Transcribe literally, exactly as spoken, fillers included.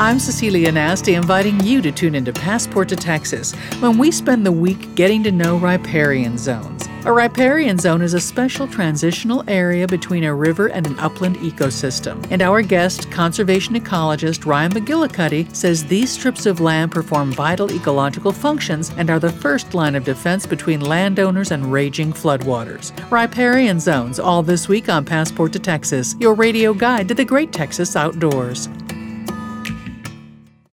I'm Cecilia Nasty, inviting you to tune into Passport to Texas when we spend the week getting to know riparian zones. A riparian zone is a special transitional area between a river and an upland ecosystem. And our guest, conservation ecologist Ryan McGillicuddy, says these strips of land perform vital ecological functions and are the first line of defense between landowners and raging floodwaters. Riparian zones, all this week on Passport to Texas, your radio guide to the great Texas outdoors.